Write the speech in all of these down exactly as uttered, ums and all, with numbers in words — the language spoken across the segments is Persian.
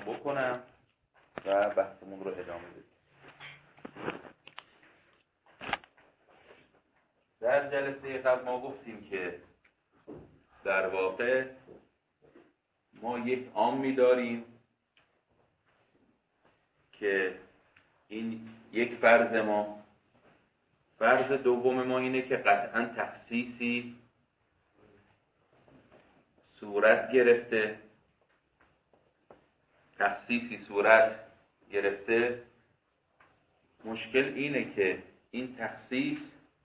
بکنم و بحثمون رو ادامه بدیم. در جلسه قبل ما گفتیم که در واقع ما یک عامی داریم که این یک فرض ما، فرض دوم ما اینه که قطعاً تخصیصی صورت گرفته تخصیصی صورت گرفته مشکل اینه که این تخصیص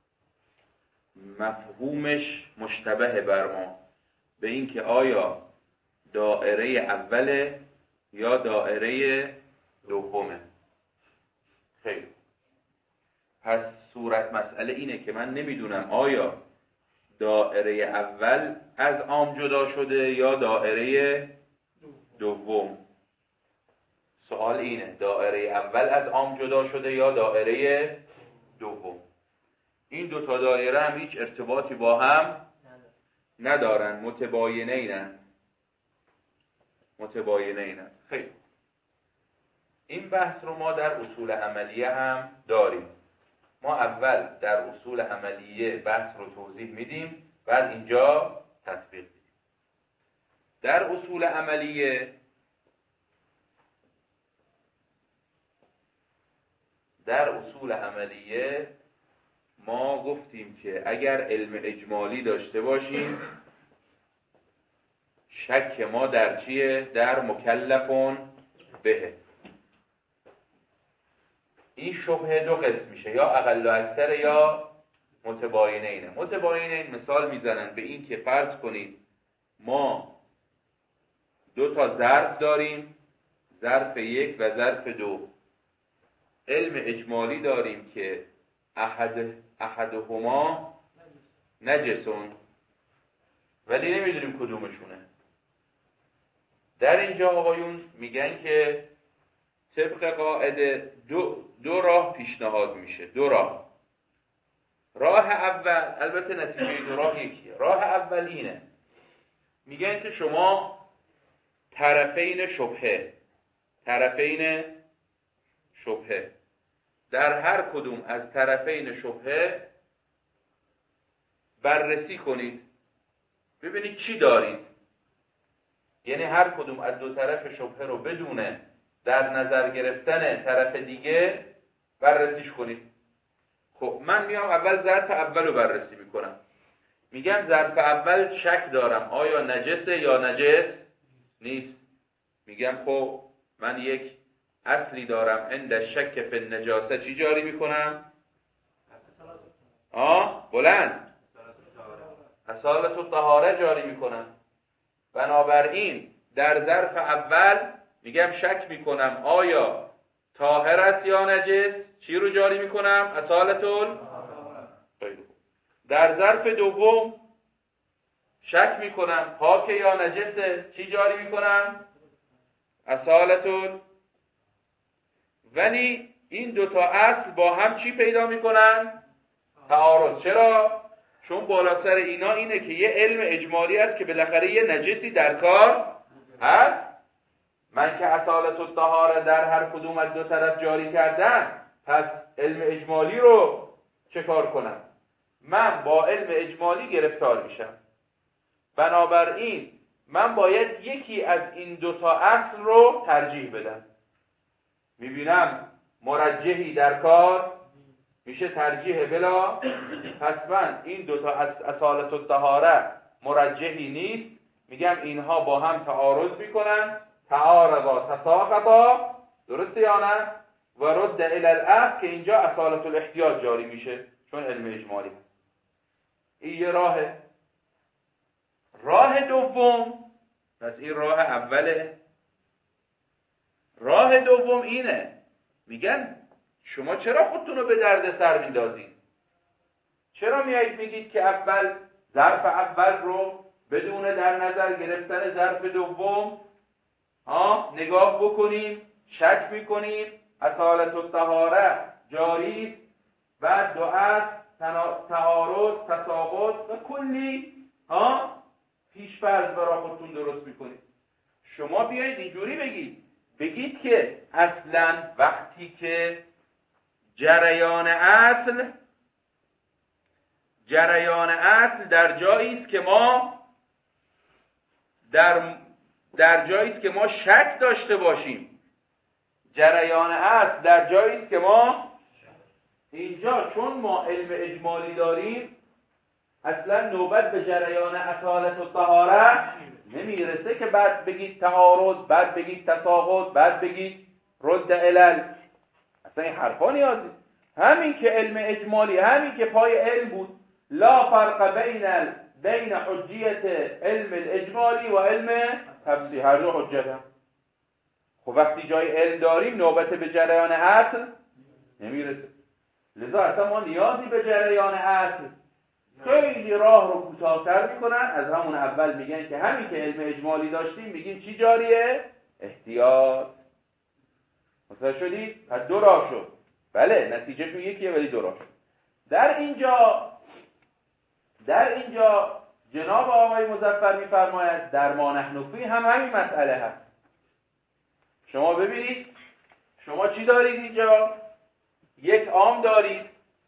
مفهومش مشتبه بر ما به این که آیا دائره اوله یا دائره دومه. خیلی پس صورت مسئله اینه که من نمیدونم آیا دائره اول از عام جدا شده یا دائره دوم. سوال اینه دائره اول از عام جدا شده یا دائره دوم. این دو تا دایره هم هیچ ارتباطی با هم ندارن، متباینینن متباینینن خیلی این بحث رو ما در اصول عملیه هم داریم. ما اول در اصول عملیه بحث رو توضیح میدیم، بعد اینجا تطبیق میدیم. در اصول عملیه در اصول عملیه ما گفتیم که اگر علم اجمالی داشته باشیم شک ما در چیه؟ در مکلفون به. این شبهه دو قسم میشه، یا اقل و اکثر یا متباینینه. متباینین مثال میزنن به این که فرض کنید ما دو تا ظرف داریم، ظرف یک و ظرف دو. علم اجمالی داریم که احد احدهما نجسون، ولی نمیدونیم کدومشونه. در اینجا آقایون میگن که طبق قاعده دو, دو راه پیشنهاد میشه. دو راه. راه اول، البته نتیجه دو راه یکیه. راه اول اینه، میگن که شما طرفین شبهه طرفین شبهه در هر کدوم از طرفین شبهه بررسی کنید، ببینید چی دارید. یعنی هر کدوم از دو طرف شبهه رو بدون در نظر گرفتن طرف دیگه بررسیش کنید. خب من میام اول ظرف اول رو بررسی میکنم. میگم ظرف اول شک دارم آیا نجسه یا نجس نیست. میگم خب من یک اصلی دارم عند شک فی النجاسه، چی جاری میکنم؟ آه بلند اصالت الطهاره جاری میکنم. بنابراین در ظرف اول میگم شک میکنم آیا طاهر است یا نجس، چی رو جاری میکنم؟ اصالت الطهاره. در ظرف دوم شک میکنم پاک یا نجسه، چی جاری میکنم؟ اصالت الطهاره. ولی این دوتا اصل با هم چی پیدا میکنن؟ تعارض. چرا؟ چون بالا سر اینا اینه که یه علم اجمالی است که بالاخره یه نجسی در کار هست. من که اصالت الطهاره در هر کدوم از دو طرف جاری کردم، پس علم اجمالی رو چه کار کنم؟ من با علم اجمالی گرفتار میشم. بنابراین من باید یکی از این دوتا اصل رو ترجیح بدم. میبینم مرجحی در کار، میشه ترجیح بلا. پس من این دوتا اصالت الطهاره مرجحی نیست، میگم اینها با هم تعارض میکنن. تعارضا تساقطا، درسته یا نه؟ و رد الی الاصل که اینجا اصالت الاحتیاج جاری میشه چون علم اجمالی. این یه راهه. راه دوم، پس این راه اوله. راه دوم اینه، میگن شما چرا خودتون رو به درد سر میندازید؟ چرا میایید میگید که اول ظرف اول رو بدون در نظر گرفتن ظرف دوم ها نگاه بکنیم، شک میکنیم اصالت الطهاره جاری، بعد دو اصل تعارض تساقط و کلی ها پیش فرض برای خودتون درست میکنید. شما بیایید اینجوری بگید بگید که اصلا وقتی که جریان اصل جریان اصل در جایی است که ما در در جایی است که ما شک داشته باشیم، جریان اصل در جایی است که ما اینجا چون ما علم اجمالی داریم اصلا نوبت به جریان اصالت و طهارت نمیرسه که بعد بگید تعارض، بعد بگید تساقط، بعد بگید رد علل. اصلا این حرفا نیاز نیست. همین که علم اجمالی، همین که پای علم بود، لا فرق بین ال... بین حجیت علم الاجمالی و علم تفصیلی، هر دو حجت هم. خب وقتی جای علم داریم نوبت به جریان اصل نمیرسه. لذا اصلا ما نیازی به جریان اصل خیلی راه رو کوتاه‌تر میکنن. از همون اول میگن که همین که علم اجمالی داشتیم میگیم چی جاریه؟ احتیاط. متوجه شدی؟ پس دو راه شد. بله نتیجهشون یکیه ولی دو راه شد. در اینجا در اینجا جناب آقای مظفر میفرماید در ما نحن فیه هم همین مسئله هست. شما ببینید شما چی دارید اینجا؟ یک عام دارید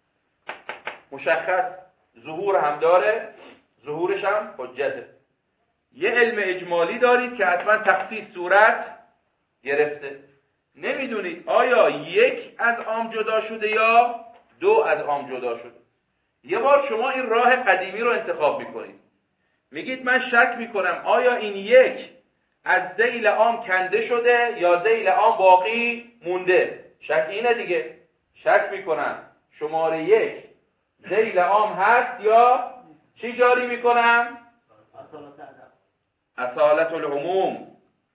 مشخص ظهور هم داره، ظهورش هم حجته. یه علم اجمالی دارید که حتما تخصیص صورت گرفته. نمیدونید آیا یک از عام جدا شده یا دو از عام جدا شده. یه بار شما این راه قدیمی رو انتخاب میکنید، میگید من شک میکنم آیا این یک از ذیل عام کنده شده یا ذیل عام باقی مونده. شک اینه دیگه. شک میکنم شماره یک ذیل عام هست یا چی جاری میکنم؟ اصالت العموم.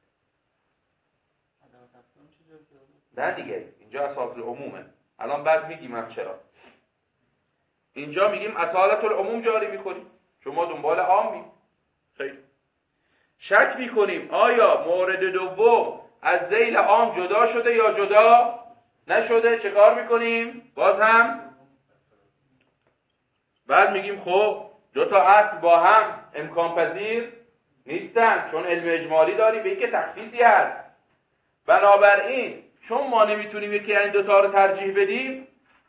نه دیگه اینجا اصالت العمومه. الان بعد میگیم هم چرا. اینجا میگیم اصالت العموم جاری میکنیم، شما دنبال عام می. خیلی شک میکنیم آیا مورد دوم از ذیل عام جدا شده یا جدا نشده. چه کار میکنیم؟ باز هم بعد میگیم خب دو تا اصل با هم امکان پذیر نیستن، چون علم اجمالی داریم به اینکه تخصیصی هست. بنابراین چون ما نمیتونیم یکی این دو تا رو ترجیح بدیم،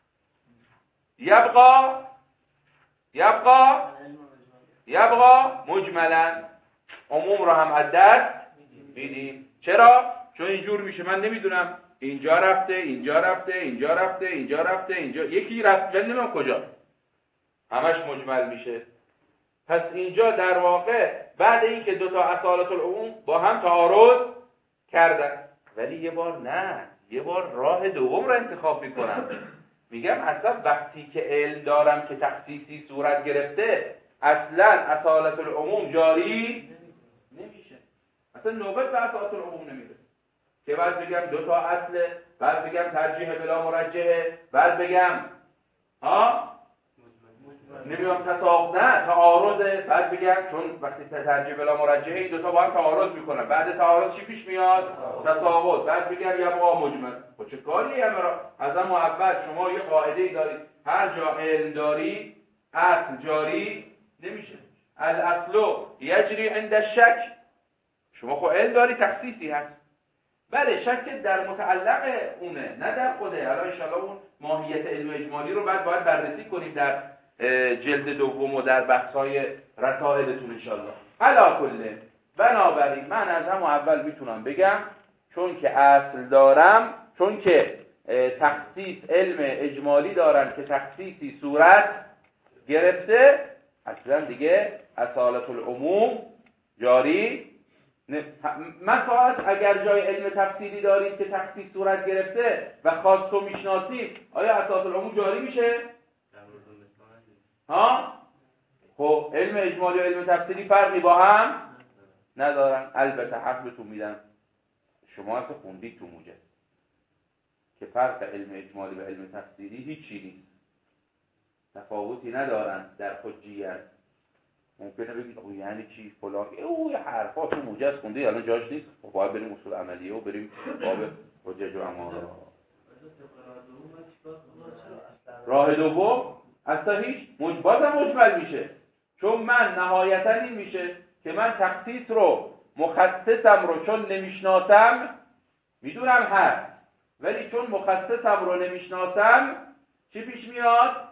یبقا یبقا یبقا مجملا، عموم رو هم از دست میدیم. چرا؟ چون اینجور میشه من نمیدونم اینجا رفته اینجا رفته اینجا رفته اینجا رفته اینجا یکی رفت ولی نمیدونم کجا، همش مجمل میشه. پس اینجا در واقع بعد اینکه دو تا اصالت العموم با هم تعارض کردن، ولی یه بار نه، یه بار راه دوم رو انتخاب میکنم. میگم اصلا وقتی که علم دارم که تخصیصی صورت گرفته اصلا اصالت العموم جاری نمیشه. اصلا نوبت به اصالت العموم نمیره که بعد بگم دو تا اصله، بعد بگم ترجیح بلا مرجحه، بعد بگم ها نمیدونم تساقط نه تعارضه، بعد بگم چون وقتی ترجیح بلا مرجحه این دو تا با هم تعارض میکنن، بعد تعارض چی پیش میاد؟ تساقط. بعد بگم یبقا مجمل. خب چه کاریه همه را؟ از اما اول شما یه قاعده ای دارید هر جا علم داری اصل جاری نمیشه. الاصل یجری عند الشک. شما خب علم داری تخصیصی هست، بله شک در متعلق اونه نه در خوده. الان ان شاءالله اون ماهیت علم اجمالی رو بعد باید بررسی کنیم در جلد دوم و در بحث‌های رسائلتون ان شاءالله. علا کله بنابراین من از همون اول میتونم بگم چون که اصل دارم، چون که تخصیص علم اجمالی دارم که تخصیصی صورت گرفته، اصلا دیگه اصالت العموم جاری مساعد. اگر جای علم تفصیلی دارید که تخصیص صورت گرفته و خاص رو میشناسید، آیا اصالت العموم جاری میشه؟ ها؟ خب علم اجمالی و علم تفصیلی فرقی با هم ندارن. البته حق بهتون میدم شما اصلا خوندید تو موجه که فرق علم اجمالی و علم تفصیلی هیچی نیست، تفاوتی ندارن در حجیت. ممکنه بگید او یعنی چی فلان، او حرفا تو موجز خونده الان جاش نیست. خب باید بریم اصول عملیه و بریم باب حجج و اماره. راه دوم اصلا هیچ بازم مجمل میشه، چون من نهایتا این میشه که من تخصیص رو مخصصم رو چون نمیشناسم میدونم هست، ولی چون مخصصم رو نمیشناسم چی پیش میاد؟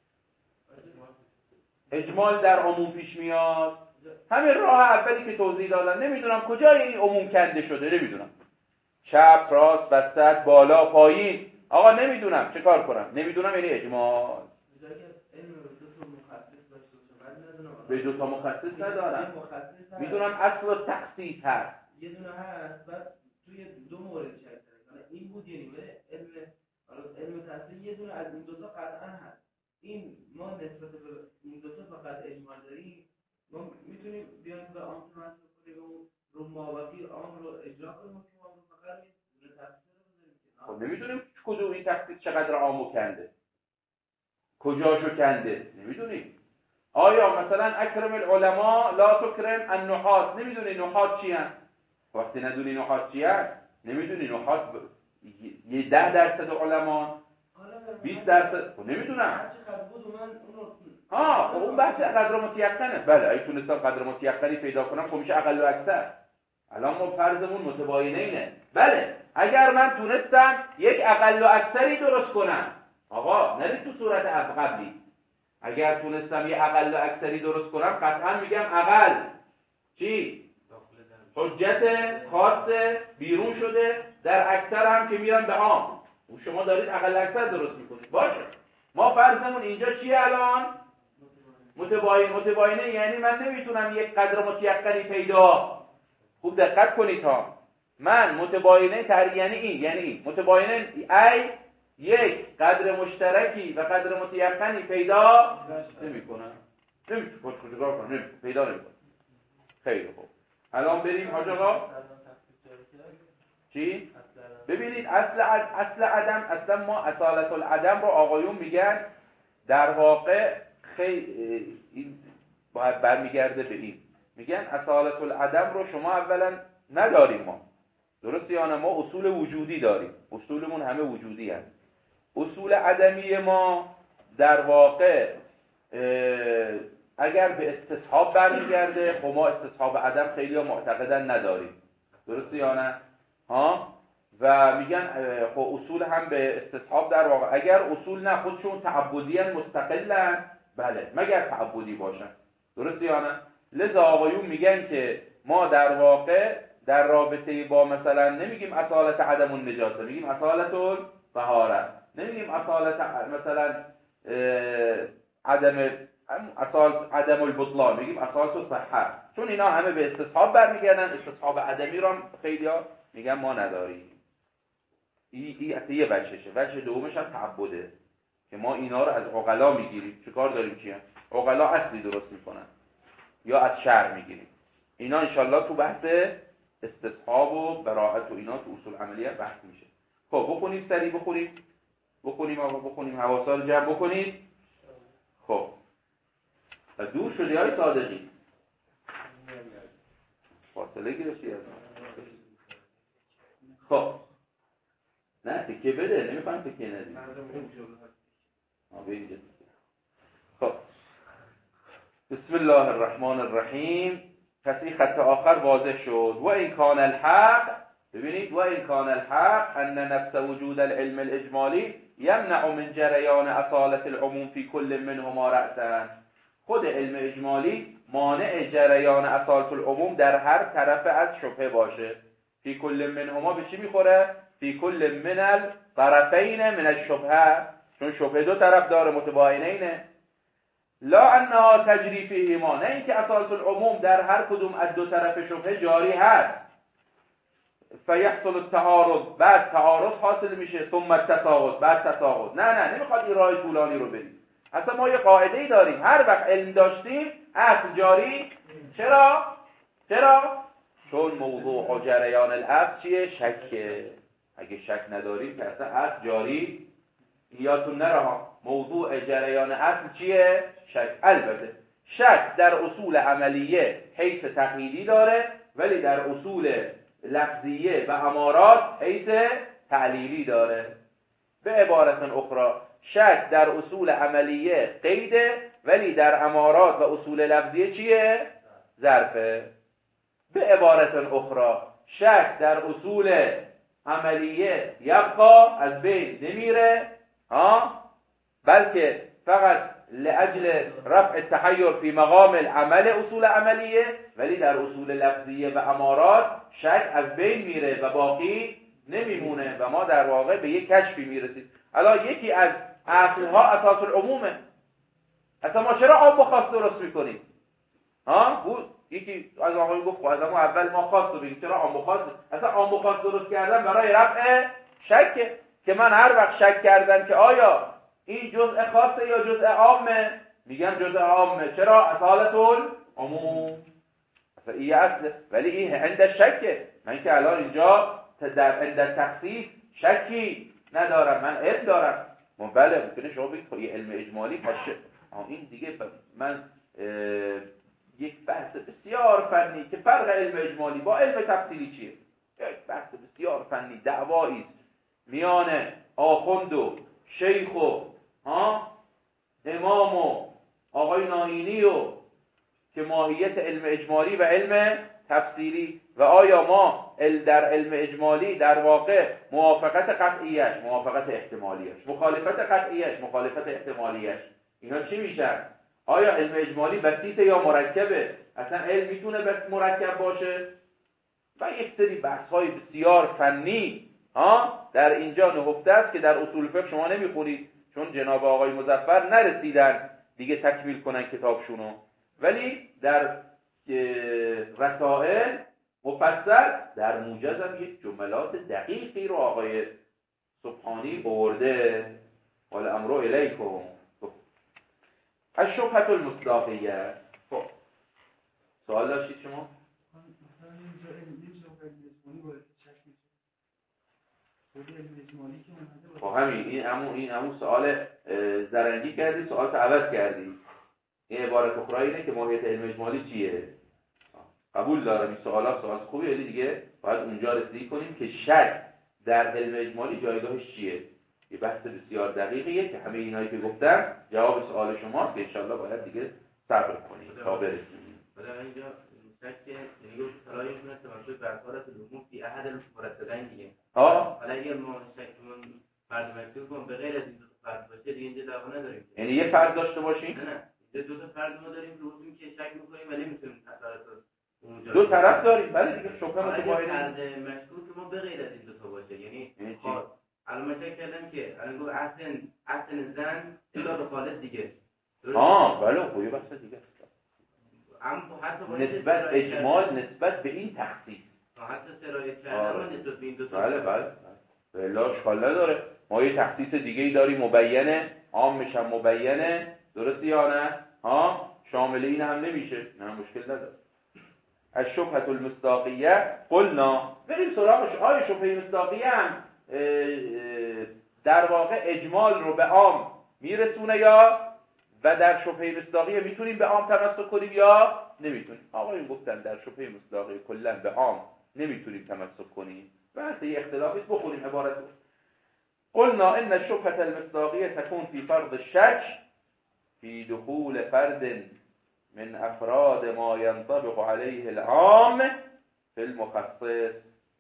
اجمال در عموم پیش میاد. همین راه اولی که توضیح دادم، نمیدونم کجای این عموم کنده شده، نمیدونم چپ، راست، وسط، بالا، پایین، آقا نمیدونم چه کار کنم، نمیدونم یعنی اجمال. به دو تا مخصص ندارم، میدونم اصل و تخصیص هست، یه دونه هست، بعد توی دو مورد شکل داره، این بود یعنی علم علم تحصیل یه دونه از این دو تا قطعا هست. این ما نسبت به این دو تا فقط اجمال داریم، ما میتونیم بیایم به عام تمام کنیم رو مابقی عام رو اجرا کنیم که ما فقط این تفسیر رو بذاریم. خب نمیدونیم کدوم این تفسیر چقدر عامو کنده، کجاشو کنده، نمیدونیم. آیا مثلا اکرم العلماء لا تکرم النحاس، نمیدونی نحاس چی هست؟ وقتی ندونی نحاس چی هست، نمیدونی نحاس ب... یه ده درصد علما، بیست درصد، خب نمیدونم. ها خب اون بحث قدر متیقنه. بله اگه تونستم قدر متیقنی پیدا کنم خب میشه اقل و اکثر. الان ما فرضمون متباینه اینه. بله اگر من تونستم یک اقل و اکثری درست کنم، آقا نرید تو صورت قبلی، اگر تونستم یک اقل و اکثری درست کنم قطعا میگم اقل چی؟ حجت خاص بیرون شده، در اکثر هم که میرن به عام. و شما دارید اقل اکثر درست میکنید. باشه ما فرضمون اینجا چیه الان؟ متباین. متباینه یعنی من نمیتونم یک قدر متیقنی پیدا. خوب دقت کنید ها، من متباینه تر یعنی این، یعنی این متباینه ای یک قدر مشترکی و قدر متیقنی پیدا نمیکنم. نمیتونم کجا کنم، نمیتونم پیدا نمیکنم. خیلی خوب، الان بریم حاج آقا. چی؟ ببینید اصل اصل عدم، اصلا ما اصالت العدم رو آقایون میگن در واقع خیلی این باید برمیگرده به این، میگن اصالت العدم رو شما اولا نداریم ما، درسته یا نه؟ ما اصول وجودی داریم، اصولمون همه وجودی هست. اصول عدمی ما در واقع اگر به استصحاب برمیگرده، خب ما استصحاب عدم خیلی ها معتقدن نداریم، درسته یا نه؟ ها؟ و میگن خب اصول هم به استصحاب در واقع، اگر اصول نه خودشون تعبدیان مستقلن، بله مگر تعبدی باشن، درسته یا نه؟ لذا آقایون میگن که ما در واقع در رابطه با مثلا نمیگیم اصالت عدم النجاسه، میگیم اصالت الطهارت، نمیگیم اصالت مثلا عدم اصال عدم البطلان، میگیم اصالت الصحه، چون اینا همه به استصحاب برمیگردن. استصحاب عدمی رو خیلی‌ها میگن ما نداریم. این این یه وجهشه. وجه دومش هم تعبده که ما اینا رو از عقلا میگیریم. چه کار داریم چیه؟ عقلا اصلی درست میکنن یا از شرع میگیریم. اینا انشالله تو بحث استصحاب و براءت و اینا تو اصول عملیه بحث میشه. خب بخونیم سریع، بخونیم بخونیم آقا بخونیم حواسا رو جمع بکنید. خب دور شدی های صادقی، فاصله گرفتی از خب نه تکیه بده، نمیخوایم تکیه ندیم. خب بسم الله الرحمن الرحیم. پس این خط آخر واضح شد. و این کان الحق، ببینید و این کان الحق ان نفس وجود العلم الاجمالی یمنع من جریان اصالت العموم فی کل منهما رأسا. خود علم اجمالی مانع جریان اصالت العموم در هر طرف از شبهه باشه. فی کل منهما به چی میخوره؟ فی کل من الطرفین من الشبهه، چون شبهه دو طرف داره، متباینینه. لا انها تجری فیهما، نه اینکه اصالت العموم در هر کدوم از دو طرف شبهه جاری هست. فیحصل التعارض، بعد تعارض حاصل میشه، ثم التساقط، بعد تساقط. نه نه نمیخواد این راه طولانی رو بریم. اصلا ما یه قاعده‌ای داریم، هر وقت علم داشتیم اصل جاری. چرا؟ چرا؟ چون موضوع و جریان الاصل چیه؟ شکه. اگه شک نداریم که اصلا اصل جاری یادتون نره. موضوع جریان اصل چیه؟ شک. البته شک در اصول عملیه حیث تقییدی داره، ولی در اصول لفظیه و امارات حیث تعلیلی داره. به عبارت اخرى شک در اصول عملیه قیده، ولی در امارات و اصول لفظیه چیه؟ ظرفه. به عبارت اخرى شک در اصول عملیه یبقا از بین نمیره ها، بلکه فقط لأجل رفع التحیر فی مقام العمل اصول عملیه، ولی در اصول لفظیه و امارات شک از بین میره و باقی نمیمونه و ما در واقع به یک کشفی میرسیم. الان یکی از اصلها اساس العمومه. اصلا ما چرا عام و خاص درست میکنیم؟ ها بود یکی از آقایون گفت از اما اول ما خاص رو بگیم، چرا عام و خاص؟ اصلا عام و خاص درست کردن برای رفع شکه، که من هر وقت شک کردم که آیا این جزء خاصه یا جزء عامه، میگم جزء عامه. چرا؟ اصالت العموم، اصلا این اصله. ولی این عند شکه، من که الان اینجا در عند تخصیص شکی ندارم، من علم دارم. بله ممکنه شما بگید یه علم اجمالی پشه، این دیگه من یک بحث بسیار فنی که فرق علم اجمالی با علم تفصیلی چیه، یک بحث بسیار فنی، دعوایی میان آخوند و شیخ و ها امام و آقای ناینی و که ماهیت علم اجمالی و علم تفصیلی، و آیا ما در علم اجمالی در واقع موافقت قطعیش موافقت احتمالیش، مخالفت قطعیش مخالفت احتمالیش، اینا چی میشن؟ آیا علم اجمالی بسیطه یا مرکبه؟ اصلا علم میتونه بس مرکب باشه؟ و یک سری بحث‌های بسیار فنی ها در اینجا نهفته است که در اصول فقه شما نمیخونید، چون جناب آقای مظفر نرسیدن دیگه تکمیل کنن کتابشونو، ولی در رسائل مفصل در موجز هم یک جملات دقیقی رو آقای سبحانی برده. قال امرو الیکم الشبهة المصداقیه. خب سوال داشتید شما؟ خب همین این همون این همون سوال زرنگی کردی، سوال عوض کردی. این عبارت اخرى اینه که ماهیت علم اجمالی چیه؟ قبول دارم این سوالات سوال خوبیه، ولی دیگه باید اونجا رسیدگی کنیم که شک در علم اجمالی جایگاهش چیه. یه بحث بسیار دقیقیه که همه اینایی که گفتم جواب سوال شماست که انشالله باید دیگه صبر کنیم تا برسیم. حالا اینجا شک یعنی گفت صلاحی میتونه تماشای برکارت العموم فی احد المرتبین دیگه. ها حالا اگه ما شکمون فرد مکتوب کنم به غیر از این دو فرد باشه دیگه اینجا دعوا نداریم. یعنی یه فرد داشته باشیم؟ نه نه اینجا دو تا فرد ما داریم که گفتیم که شک می‌کنیم ولی نمی‌تونیم اثرات اونجا دو طرف داریم. بله دیگه شبهه متفاوته. فرد مشکوک ما به غیر از این دو تا باشه، یعنی الان من فکر کردم که الان گفت اصلا اصلا زن الا به خالد دیگه. آه بله خوبی بحث دیگه. اما نسبت اجمال نسبت به این تخصیص حتی سرایت کردن نسبت به این دو تا. بله بله بله اشکال نداره. ما یه تخصیص دیگه ای داریم مبینه، عام میشن مبینه، درسته یا نه؟ ها شامل این هم نمیشه، نه مشکل نداره. الشبهة المصداقیه قلنا، بریم سراغش. آیا شبهه مصداقیه هم در واقع اجمال رو به عام میرسونه یا و در شبهه مصداقیه میتونیم به عام تمسک کنیم یا نمیتونیم؟ آقایون گفتن در شبهه مصداقیه کلا به عام نمیتونیم تمسک کنیم. بحث یه اختلافی بخونیم عبارت رو. قلنا ان الشبهة المصداقیه تكون في فرض الشك في دخول فرد من افراد ما ينطبق عليه العام في المخصص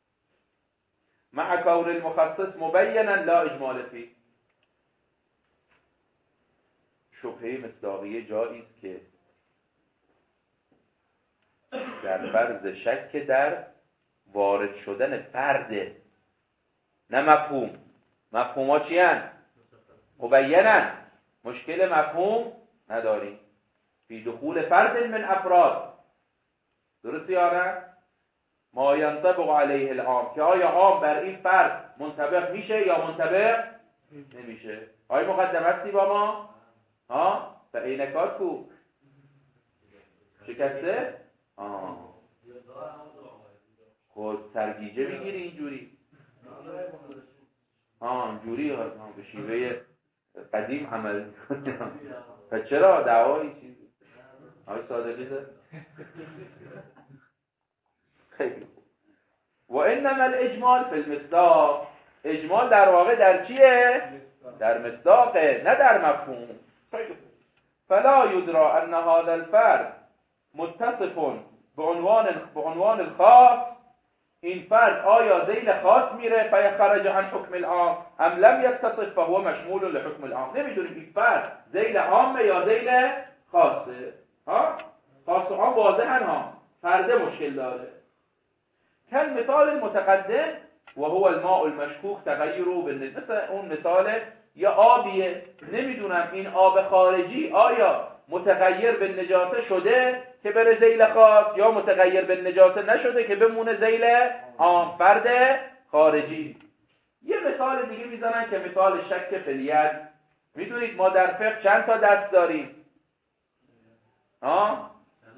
مع كون المخصص مبينا لا اجمال فيه. شبهه مصداقیه جایی است که در فرض شک در وارد شدن فرد، نه مفهوم. مفهوم ها چی هن؟ مبینن، مشکل مفهوم نداریم. فی دخول فرد من افراد، درست یا نه؟ ما ینطبق علیه العام، که آیا عام بر این فرد منطبق میشه یا منطبق نمیشه. آیا مقدمتی با ما؟ ها؟ و اینکات کو شکسته؟ آه خود سرگیجه میگیری اینجوری؟ آه اینجوری ها به شیوه قدیم عمل پس چرا دعوایی چیزی؟ آقای صادقی زد؟ خیلی خوب. و انما الاجمال فی المصداق، اجمال در واقع در چیه؟ در مصداقه، نه در مفهوم. فلا يدرى ان هذا الفرد متصف بعنوان بعنوان الخاص این فرد آیا ذیل خاص میره فیخرج عن حکم العام ام لم یتصف فهو مشمول لحکم العام. نمیدونیم این فرد ذیل عامه یا ذیل خاصه. ها خاص و عام واضحن ها، فرد مشکل داره. کل مثال المتقدم و هو الماء المشکوک تغییر بالنسبه، مثل اون مثال یا آبیه، نمیدونم این آب خارجی آیا متغیر به نجاسه شده که بره ذیل خاص یا متغیر به نجاسه نشده که بمونه ذیل عام، فرد خارجی. یه مثال دیگه میزنن که مثال شک فلیت. میدونید ما در فقه چند تا دست داریم؟ ها؟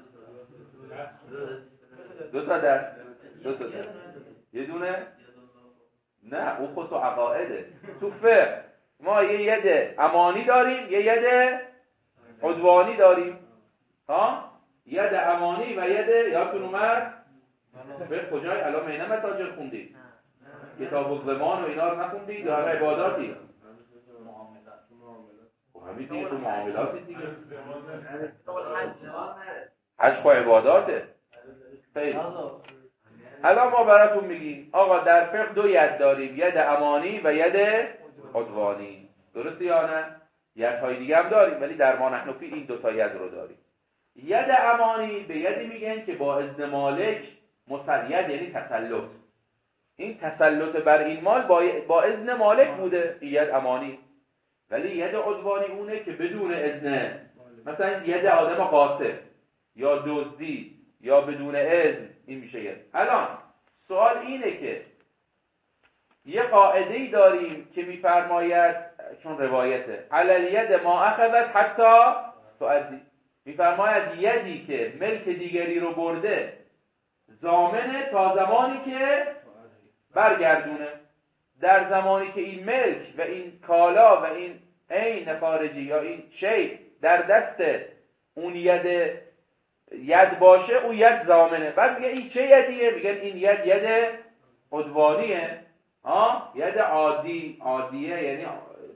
دو تا دست. دو تا دست. یه دونه؟ نه اون خود تو عقائده. تو فقه ما یه ید امانی داریم، یه ید عدوانی داریم. ها؟ ید امانی و ید یادتون اومد؟ به کجای الان مینه متاجر خوندید؟ کتاب الضمان و اینا رو نخوندید؟ یا همه عباداتی؟ همین دیگه تو معاملاتی دیگه. حج با عباداته. خیلی. الان ما براتون میگیم آقا در فقه دو ید داریم، ید امانی و ید عدوانی. درسته یا نه؟ یدهای دیگه هم داریم ولی در ما نحن فی این دو تا ید رو داریم. ید امانی به یدی میگن که با اذن مالک مسید، یعنی تسلط. این تسلط بر این مال با, با اذن مالک بوده، ید امانی. ولی ید عدوانی اونه که بدون اذن، مثلا ید آدم قاصد یا دزدی یا بدون اذن، این میشه ید. الان سوال اینه که یه قاعده‌ای داریم که میفرماید، چون روایته علی ید ما اخذت حتی تؤدی، میفرماید یدی که ملک دیگری رو برده ضامنه تا زمانی که برگردونه. در زمانی که این ملک و این کالا و این عین خارجی یا این شی در دست اون ید ید باشه، اون ید ضامنه. بعد میگه این چه یدیه؟ میگن این ید ید عدوانیه. ها ید عادی، عادیه یعنی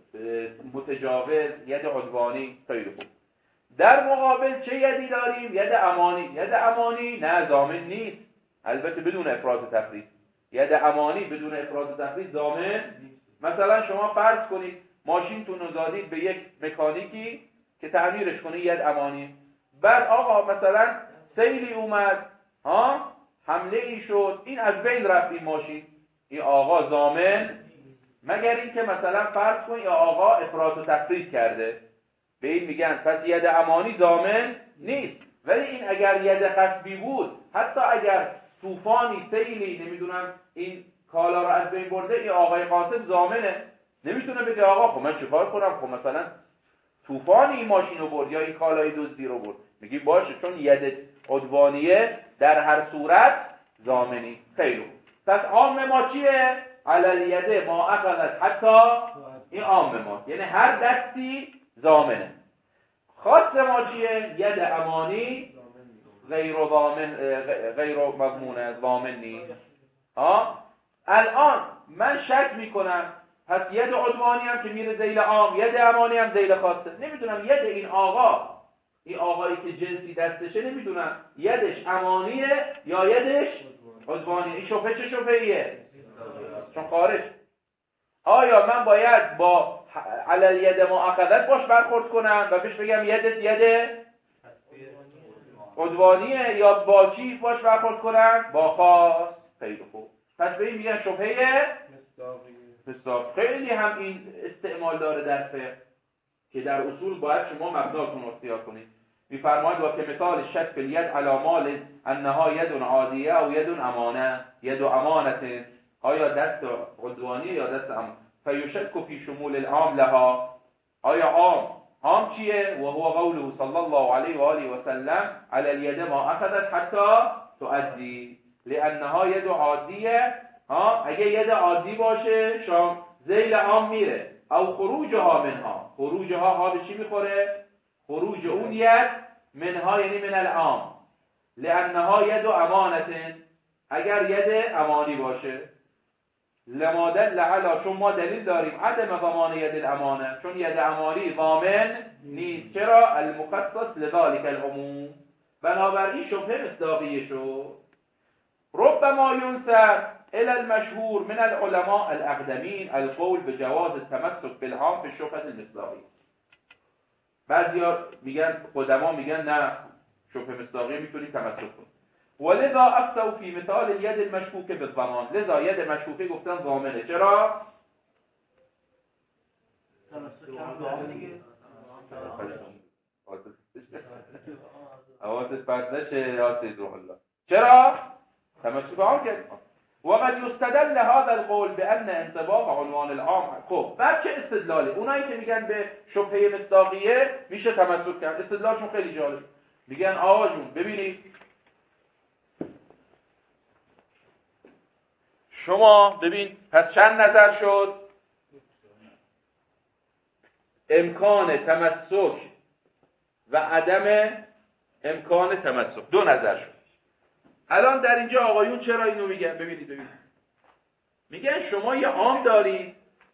متجاوز، ید عدوانی. خیلی خوب. در مقابل چه یدی داریم؟ ید امانی. ید امانی نه ضامن نیست، البته بدون افراط و تفرید. ید امانی بدون افراط و تفرید ضامن. مثلا شما فرض کنید ماشینتون رو دادید به یک مکانیکی که تعمیرش کنه، ید امانی. بعد آقا مثلا سیلی اومد، ها حمله ای شد، این از بین رفت این ماشین، این آقا ضامن، مگر این که مثلا فرض کنید یا آقا افراط و تفرید کرده، به این میگن پس ید امانی ضامن نیست. ولی این اگر ید غصبی بود، حتی اگر طوفانی سیلی نمیدونم این کالا رو از بین برده، این آقای قاسم ضامنه. نمیتونه بگه آقا خب من چیکار کنم، خب مثلا طوفانی این ماشین رو برد یا این کالای دزدی رو برد. میگی باشه چون ید عدوانیه در هر صورت ضامنی. خیلی پس عام ما چیه؟ علی ید ما اخذت حتی، این عام ما یعنی هر دستی ضامنه. خاص ما چیه؟ ید امانی غیر ضامن، غیر مضمونه، ضامن نیست. ها الان من شک میکنم پس ید عدوانی هم که میره ذیل عام، ید امانی هم ذیل خاصه. نمیدونم ید این آقا، این آقایی که جنسی دستشه، نمیدونم یدش امانیه یا یدش عدوانیه. این شبهه چه شبهه‌ایه؟ چون خارج. آیا من باید با علی ید ما اخذت باش برخورد کنم و بهش بگم یدت ید عدوانیه، یا با چی باش برخورد کنم؟ با خاص. خیلی خوب. پس به این میگن شبهه مصداق. خیلی هم این استعمال داره در فقه که در اصول باید شما مبناتون رو اختیار کنید. میفرماید و که مثال شک فی الید علی مال انها ید عادیه و ید امانه، ید امانت، آیا دست عدوانی یا دست امانه. فیشک فی شمول العام لها، آیا عام عام چیه؟ و هو قوله صلی الله علیه و آله و سلم علی الید ما اخذت حتی تؤدی لانها ید عادیه. ها اگه ید عادی باشه شام ذیل عام میره. او خروجها منها، خروجها ها به چی میخوره؟ خروج اون ید منها یعنی من العام، لانها ید امانت، اگر ید امانی باشه. لما دل علی، چون ما دلیل داریم عدم ضمان ید الامانه، چون ید امانی ضامن نیست. چرا؟ المخصص لذلك العموم، بنابراین شبهه مصداقیه شد. ربما ينسب الى المشهور من العلماء الاقدمین القول بجواز التمسك بالعام في الشبهة المصداقیه. بعضیا میگن، قدما میگن نه شبهه مصداقیه میتونی تمسک کنی. ولذا افتوا فی مثال الید المشکوک بالضمان، لذا ید مشکوکه گفتن ضامنه. چرا؟ حواست پرت نشه یا سید روح الله. چرا؟ تمسک عام کرد. وقد يستدل هذا القول بأن انطباق عنوان العام. خب بعد چه استدلالی؟ اونایی که میگن به شبهه مصداقیه میشه تمسک کرد، استدلالشون خیلی جالب. میگن آقا جون ببینید شما ببین پس چند نظر شد؟ امکان تمسک و عدم امکان تمسک، دو نظر شد. الان در اینجا آقایون چرا اینو میگن؟ ببینید ببینید میگن شما یه عام دارید،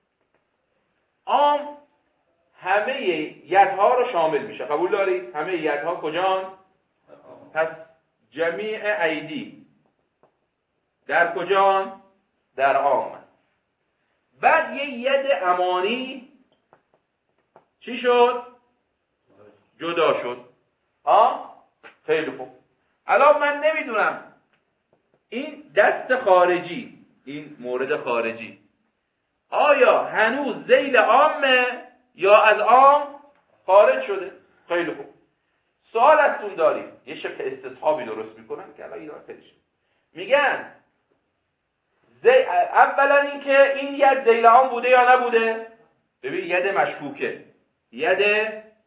عام همه یدها رو شامل میشه، قبول دارید؟ همه یدها کجان؟ پس جمیع ایدی در کجان؟ در عام. بعد یه ید امانی چی شد؟ جدا شد. آه؟ خیلی خوب. الان من نمیدونم این دست خارجی، این مورد خارجی آیا هنوز ذیل عامه یا از عام خارج شده؟ خیلی خوب. سوال ازتون داریم، یه شکل استصحابی درست میکنن که الان اینا خیلیش میگن زی... اولا این که این ید ذیل عام بوده یا نبوده؟ ببین ید مشکوکه، ید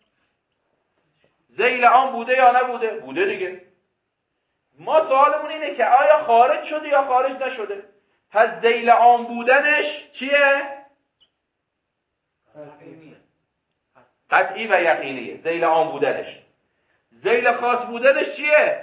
ذیل عام بوده یا نبوده؟ بوده دیگه. ما سوالمون اینه که آیا خارج شده یا خارج نشده؟ پس ذیل عام بودنش چیه؟ قطعی و یقینیه ذیل عام بودنش. ذیل خاص بودنش چیه؟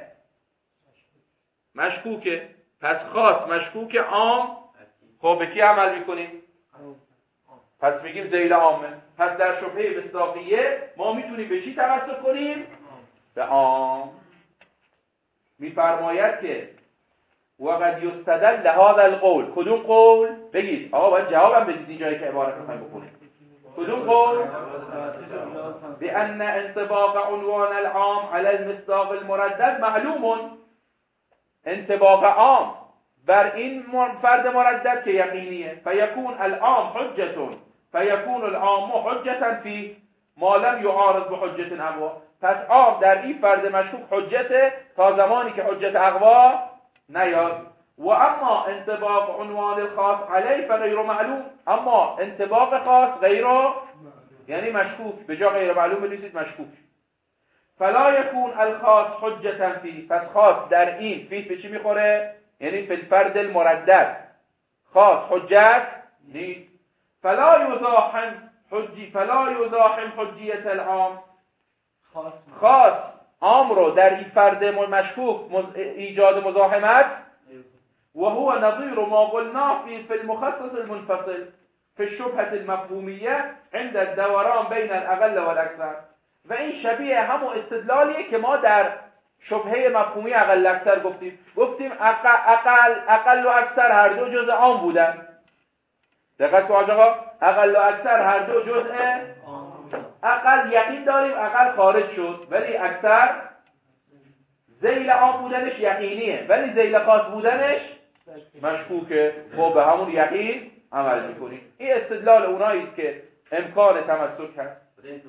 مشکوکه. پس خاص مشکوک عام. خب به کی عمل میکنیم؟ پس میگیم ذیل عامه. پس در شبهه مصداقیه ما میتونیم به چی تمسک کنیم؟ به عام. میفرماید که وقد یستدل لهذا القول. کدوم قول؟ بگید آقا باید جوابم بدید این جایی که عبارت میخوایم بکنیم. کدوم قول؟ بأن انطباق عنوان العام على المصداق المردد معلوم. انطباق عام بر این فرد مردد که یقینیه. فیکون العام حجة فیکون العام حجة فی ما لم یعارض بحجة اقوا. پس عام در این فرد مشکوک حجته تا زمانی که حجت اقوا نیاد. و اما انطباق عنوان الخاص علیه فغیر معلوم. اما انطباق خاص غیر یعنی مشکوک، به جا غیر معلوم بنویسید مشکوک. فلا یکون الخاص حجة فی. پس خاص در این فی به چی میخوره؟ یعنی فی الفرد المردد خاص حجت نیست. فلا یزاحم حجی فلا یزاحم حجیت العام. خاص عام رو در این فرد مشکوک ایجاد مزاحمت و هو نظیر ما قلنا فی فی المخصص المنفصل فی الشبهة المفهومیه عند الدوران بین الاقل و الاکثر. و این شبیه همون استدلالیه که ما در شبهه مفهومی اقل اکثر گفتیم. گفتیم اقل, اقل, اقل و اکثر هر دو جزء عام بودن. دقت کنید آقا، اقل و اکثر هر دو جزء اقل یقین داریم اقل خارج شد، ولی اکثر ذیل عام بودنش یقینیه ولی ذیل خاص بودنش مشکوکه. خب به همون یقین عمل میکنیم. این استدلال اونایی است که امکان تمسک هست.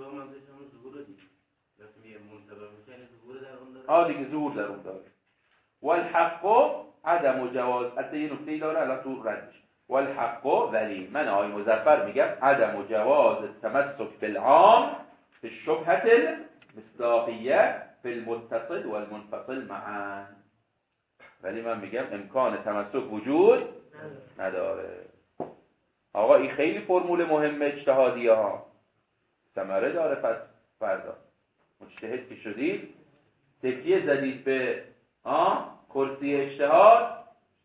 آه دیگه ظهور در اون داره. والحق عدم جواز. حتی یه نکته داره الان تو رد میشه. والحق ولی من آقای مظفر میگم عدم جواز التمسک بالعام في الشبهة المصداقیه في المتصل والمنفصل معا. ولی من میگم امکان تمسک وجود نداره. آقا این خیلی فرمول مهمه اجتهادیه ها، ثمره داره. پس فردا مجتهد که شدید تکیه زدید به آه کرسی اجتهاد.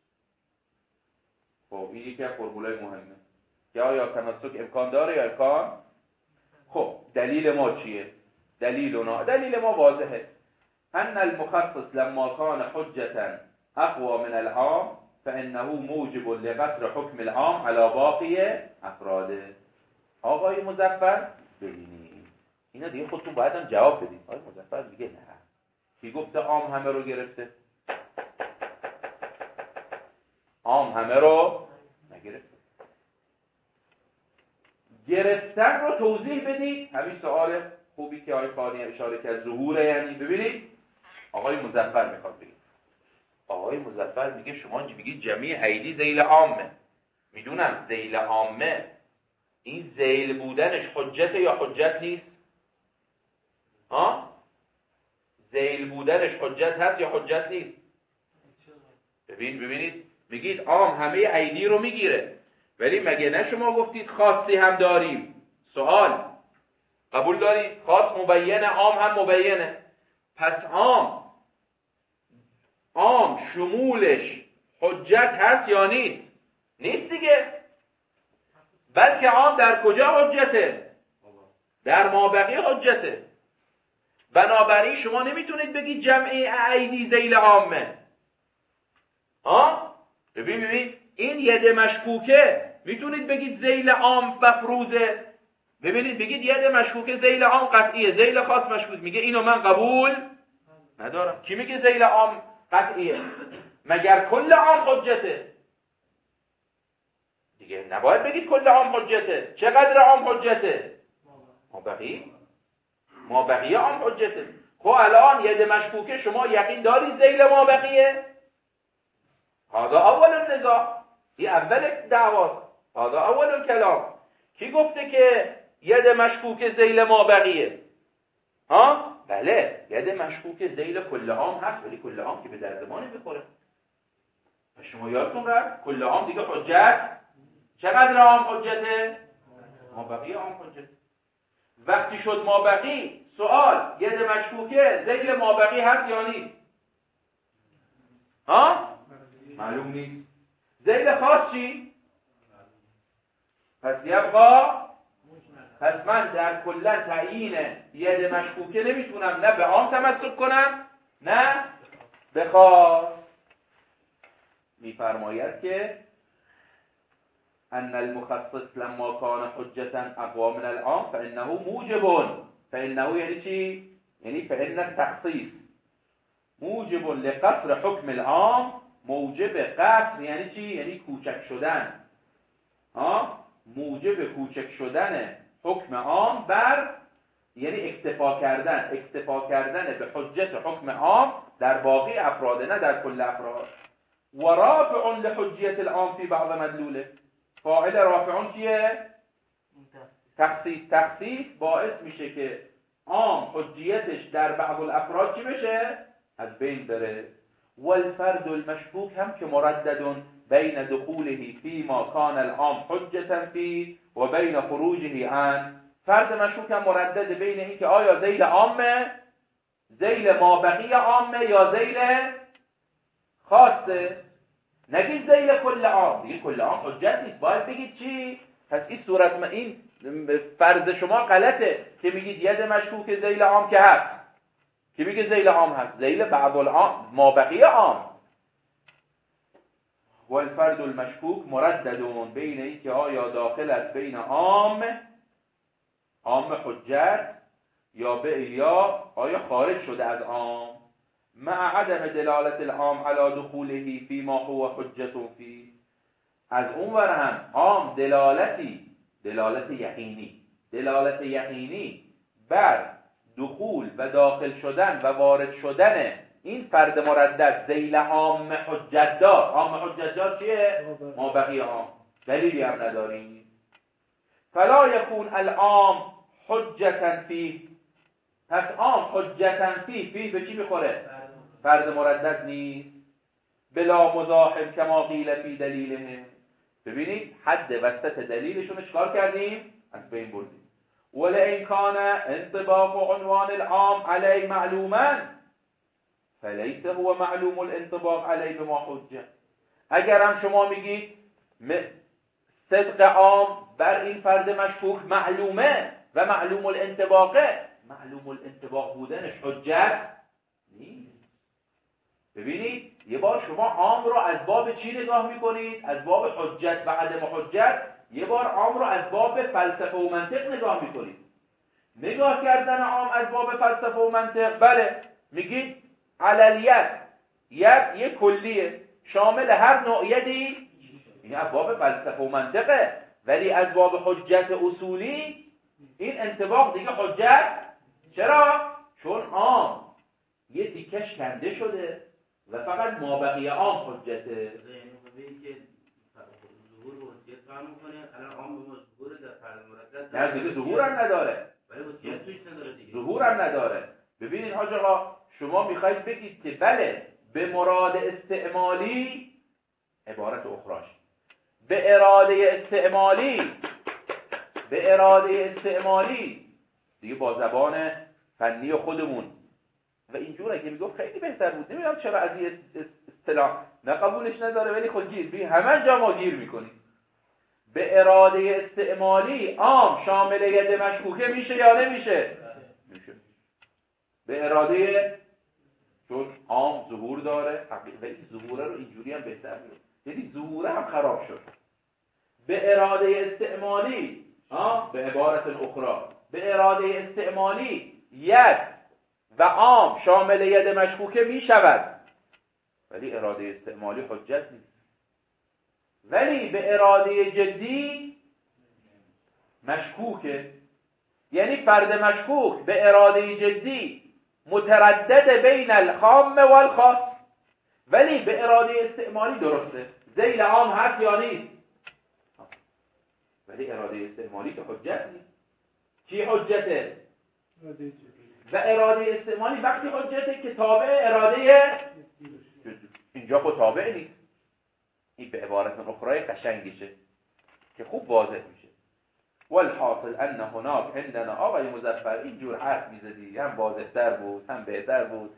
خب این یکی از فرمولای مهمه که آیا تمسک امکان داره یا امکان. خب دلیل ما چیه؟ دلیل ما دلیل ما واضحه. ان المخصص لما كان حجة اقوى من العام فانه موجب لقصر حکم العام على باقی افراده. آقای مظفر ببینید اینا دیگه خودتون باید هم جواب بدید. آقای مظفر میگه نه، کی گفته عام همه رو گرفته؟ عام همه رو نگرفته. گرفتن رو توضیح بدید. همین سوال خوبی که آقای خانی اشاره کرد ظهوره، یعنی ببینید آقای مظفر میخواد بگید. آقای مظفر میگه شما میگید جمعی عیدی ذیل عامه. میدونم ذیل عامه، این ذیل بودنش حجت یا حجت نیست؟ ها؟ ذیل بودنش حجت هست یا حجت نیست؟ ببین ببینید میگید عام همه عیدی رو میگیره، ولی مگه نه شما گفتید خاصی هم داریم؟ سوال قبول دارید؟ خاص مبینه، عام هم مبینه. پس عام عام شمولش حجت هست یا نیست؟ نیست دیگه. بلکه عام در کجا حجته؟ در مابقی حجته. بنابراین شما نمیتونید بگید جمعی عیدی ذیل عامه. ها؟ ببین ببین این ید مشکوکه میتونید بگید ذیل عام مفروضه. ببینید بگید ید مشکوکه ذیل عام قطعیه، ذیل خاص مشکوک. میگه اینو من قبول ندارم. کی میگه ذیل عام قطعیه؟ مگر کل عام حجته؟ دیگه نباید بگید کل عام حجته. چقدر عام حجته؟ ما بقیه ما بقیه عام حجته. خب الان ید مشکوکه شما یقین دارید ذیل ما بقیه؟ هذا اول النزاع، این اول دعواست. هذا اول الکلام. کی گفته که ید مشکوک ذیل ما بقیه؟ ها؟ بله ید مشکوک ذیل کل عام هست، ولی کل عام که به درد ما نمیخوره. شما یادتون رفت کل عام دیگه حجت چقدر عام حجته؟ ما بقیه عام حجته. وقتی شد ما بقی، سوال ید مشکوکه ذیل ما بقی هست یا نیست؟ ها؟ معلوم نیست. ذیل خاص چی؟ پس یبقا. پس من در کلن تعیین ید مشکوکه نمیتونم نه به عام تمسک کنم نه به خاص. میفرماید که ان المخصص لما كان حجتا اقوى من العام فانه موجب. فانه یعنی چی؟ یعنی فان التخصیص موجب لقصر حکم العام. موجب قصر یعنی چی؟ یعنی کوچک شدن. ها؟ موجب کوچک شدن حکم عام بر، یعنی اکتفا کردن اکتفا کردن به حجت حکم عام در باقی افراد نه در کل افراد. و رافع لحجیت العام فی بعض مدلوله. فاعل رافعون کیه؟ تخصیص. تخصیص باعث میشه که عام حجیتش در بعض الافراد چی بشه؟ از بین بره. والفرد المشکوک هم که مردد بین دخوله فيما كان العام حجتا فيه و بین خروجه عن. فرد مشکوک هم مردد بین این که آیا ذیل عامه، ذیل مابقی عامه یا ذیل خاصه. نگید ذیل کل عام، دیگه کل عام حجت نیست. باید بگید چی؟ پس این صورت ما این فرض شما غلطه که میگید ید مشکوک ذیل عام که هست. کی میگه ذیل عام هست؟ ذیل بعض العام مابقی عام. والفرد المشکوک مردد بین این که آیا داخل است بین عام عام حجت یا به یا آیا خارج شده از عام، مع عدم دلالت العام على دخوله فيما هو حجت فيه. از اون ور هم عام دلالتی دلالت یقینی دلالت یقینی بر دخول و داخل شدن و وارد شدن این فرد مردد ذیل عام حجت دار. عام حجت دار چیه؟ ما بقیه عام. دلیلی هم نداریم. فلا یکون العام حجتا فیه. پس عام حجتا فیه فیه به چی میخوره؟ فرد مردد نیست. بلا مزاحم کما قیل فی دلیلهم. ببینید حد وسط دلیلشون اشکال کردیم، از بین بردیم. ولئن کان انطباق عنوان العام علی معلوما فلیس هو معلوم الانطباق علی بما حجه. اگر هم شما میگید صدق عام بر این فرد مشکوک معلومه و معلوم الانطباقه، معلوم الانطباق بودنش حجت نیست. ببینید یه بار شما عام رو از باب چی نگاه میکنید؟ از باب حجت و عدم حجت. یه بار عام رو از باب فلسفه و منطق نگاه میکنید. نگاه کردن عام از باب فلسفه و منطق، بله میگید علیت ید یک کلیه شامل هر نوع یدی، این از باب فلسفه و منطقه. ولی از باب حجت اصولی این انطباق دیگه حجت. چرا؟ چون عام یه تیکش کنده شده و فقط مابقی عام حجته. ظهور و حجت قانون کنه الان عام به ظهور در فرد مردد نه دیگه ظهور هم نداره، ولی حجت توش نداره دیگه. ظهور هم نداره. ببینید حاج آقا، شما میخواید بگید که بله به مراد استعمالی عبارت اخراش، به اراده استعمالی به اراده استعمالی دیگه با زبان فنی خودمون و اینجور اگه میگفت خیلی بهتر بود. نمیدونم چرا از این اصطلاح نه قبولش نداره، ولی خود گیر بی همه جا ما گیر میکنیم. به اراده استعمالی عام شامل ید مشکوکه میشه یا نمیشه؟ میشه. به اراده، چون عام ظهور داره حقیقت، ولی ظهوره رو اینجوری هم بهتر میگه، یعنی ظهوره هم خراب شد. به اراده استعمالی ها به عبارت اخرى به اراده استعمالی ید و عام شامل ید مشکوکه می شود، ولی اراده استعمالی حجت نیست. ولی به اراده جدی مشکوکه، یعنی فرد مشکوک به اراده جدی متردد بین الخام و الخاص، ولی به اراده استعمالی درسته ذیل عام هست یا نیست، ولی اراده استعمالی که حجت نیست. چی حجته؟ و اراده استعمالی وقتی حجته که تابع اراده اینجا خود تابع نیست. این به عبارت اخرى قشنگشه که خوب واضح میشه. والحاصل ان هناك عندنا آقای مظفر اینجور حرف میزدی هم واضح‌تر بود هم بهتر بود.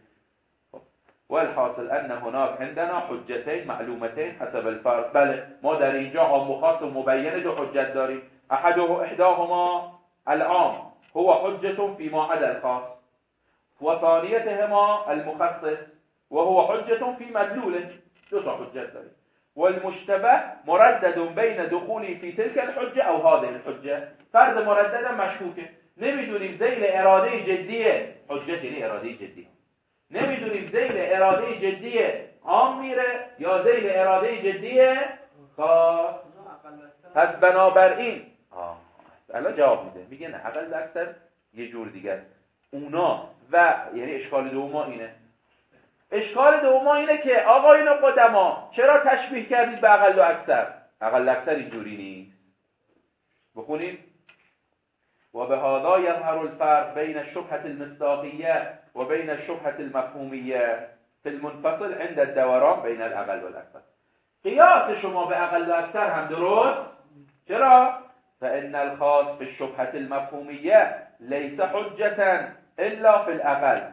والحاصل ان هناك عندنا حجتين معلومتين حسب الفرض. بله ما در اینجا عام و خاص و مبین دو حجت داریم. احده احداهما العام هو حجة فيما عدا الخاص وثانيتهما المخصص وهو حجة في مدلوله. دو تا حجت داریم. والمشتبه مردد بين دخولی في تلك الحجة او هذه الحجة. فرد مردد مشکوکه، نمیدونیم ذیل اراده جدیه حجت یعنی اراده جدی، نمیدونیم ذیل اراده جدیه عام میره یا ذیل اراده جدیه خاص. پس بنابراین آه الان جواب میده، میگه نه اقل اکثر یه جور دیگه اونا و یعنی اشکال دوما اینه. اشکال دوما اینه که آقایون قدما چرا تشبیه کردید به اقل و اکثر؟ اقل اکثر اینجوری نیست. بخونید و به هذا یظهر الفرق بین الشبهة المصداقیه و بین الشبهة المفهومیه فی المنفصل عند الدوران بین الاقل و الاکثر. قیاس شما به اقل و اکثر هم درست. چرا؟ فإن الخاص في الشبهة المفهومية ليس حجة إلا في الأقل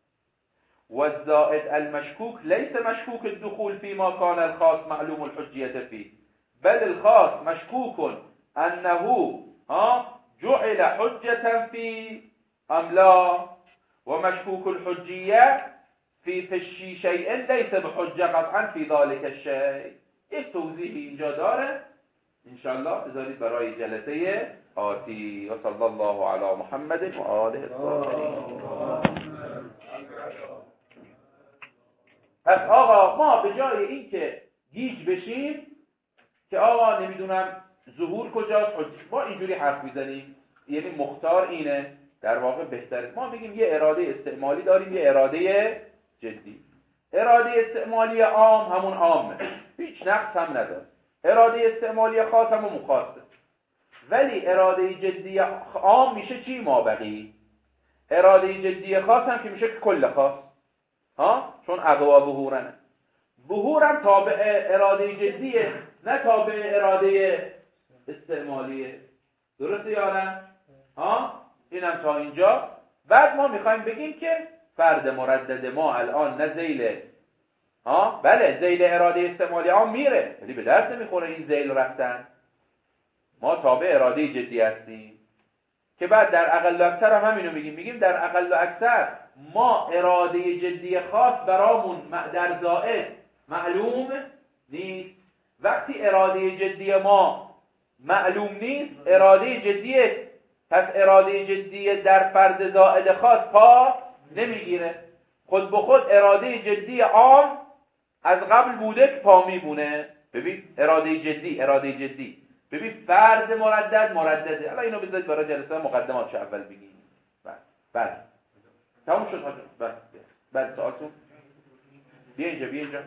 والزائد المشكوك ليس مشكوك الدخول فيما كان الخاص معلوم الحجية فيه بل الخاص مشكوك أنه جعل حجة في أم لا ومشكوك الحجية في فشي شيء ليس بحجة قطعا في ذلك الشيء. یک توضیحی اینجا داره انشاءالله بذارید برای جلسه آتی. و صلی الله علی محمد و آله الطاهرین. پس آقا ما به جای این که گیج بشیم که آقا نمیدونم ظهور کجاست، ما اینجوری حرف میزنیم یعنی مختار اینه، در واقع بهتره ما بگیم یه اراده استعمالی داریم یه اراده جدی. اراده استعمالی عام همون عامه، هیچ نقص هم نداره. اراده استعمالی خاص همون مخاصه. ولی اراده جدی عام میشه چی؟ مابقی. اراده جدی خاص هم که میشه کل خاص ها، چون اقوا ظهورن. ظهورم تابع اراده جدیه نه تابع اراده استعمالیه. درسته یارم؟ ها اینم تا اینجا. بعد ما میخوایم بگیم که فرد مردد ما الان نه ذیل ها بله ذیل اراده استعمالی عام میره ولی به درد نمیخوره این ذیل رفتن. ما تابع اراده جدی هستیم که بعد در اقل و اکثر هم همینو میگیم. میگیم در اقل و اکثر ما اراده جدی خاص برامون در زائد معلوم نیست. وقتی اراده جدی ما معلوم نیست، اراده جدیه، پس اراده جدی در فرد زائد خاص پا نمیگیره. خود به خود اراده جدی عام از قبل بوده که پا میمونه. ببین اراده جدی اراده جدی ببین فرد مردد مردده. الان اینو بذارید برای جلسه مقدماتش اول بگیم. بله بله تموم شد حاجی. بله بله سوالتون بیا اینجا بیا اینجا.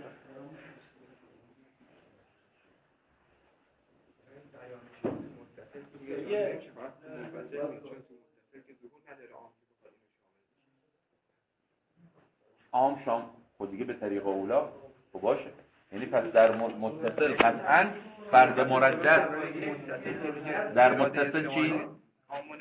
عام شام خود دیگه به طریق اولا خب باشه، یعنی پس در متصل قطعا فرد مردد در متصل چی؟